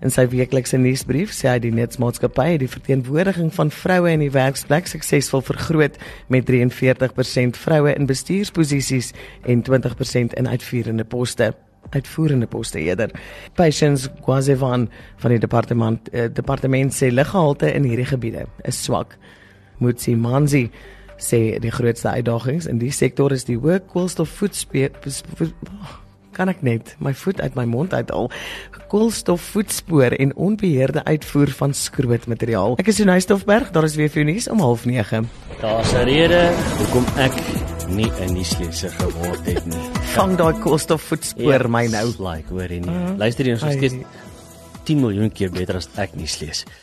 In sy weeklikse nuusbrief sê hy die Netsmaatskappy het die verteenwoordiging van vroue in die werksplek suksesvol vergroot met 43% vroue in bestuursposisies en 20% in uitvoerende poste eerder. Patience Gwazevan van die departement sê luggehalte in hierdie gebiede is swak. Mutsi Manzi sê die grootste uitdagings in die sektor is die hoë kan ek net my voet uit my mond uithaal, koolstofvoetspoor en onbeheerde uitvoer van skrootmateriaal. Ek is Johannes Stoffberg, daar is weer vir nuus om 8:30. Daar's 'n rede hoekom ek nie 'n nuusleser geword het nie. Vang daai koolstofvoetspoor my nou. Like, hoor jy nie. Luister jy, ons is steeds 10 miljoen keer beter as ek nuus lees.